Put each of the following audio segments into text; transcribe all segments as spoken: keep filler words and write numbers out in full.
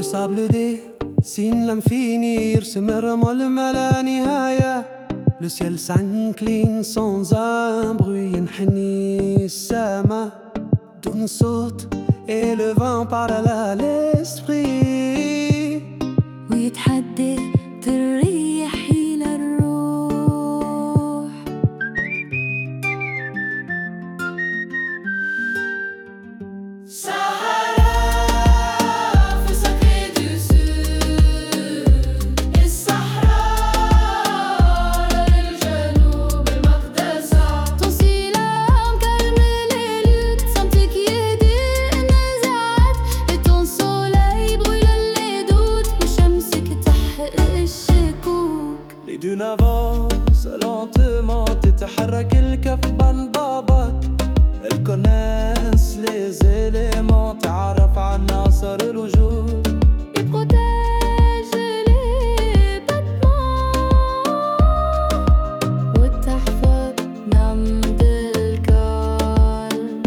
sable dessine l'infini, يرسم الرمل ما لا نهاية. Le ciel s'incline sans un bruit, ينحني السما دون صوت et le vent parle à l'esprit ويتحدى الريح إلى الروح. d'une avance lentement تتحرك الكفة انضبط. elles connaissent les éléments تعرف عن عناصر الوجود. Ils protègent les battements وتحفظ نبض القلب.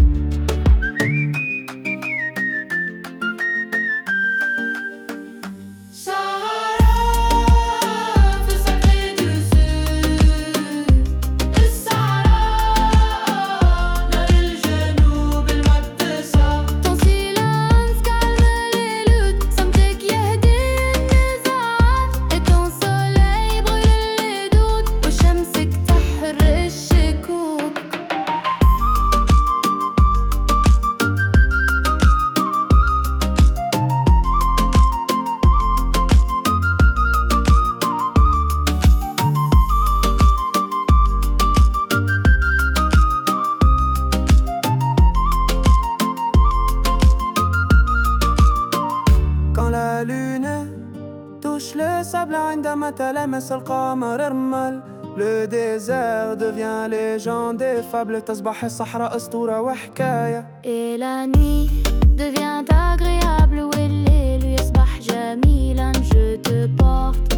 La lune touche le sable عندما تلامس القمر ارمل. Le désert devient légende et fable تصبح الصحراء أسطورة وحكاية. Et la nuit devient agréable والليل يصبح جميلا. Je te porte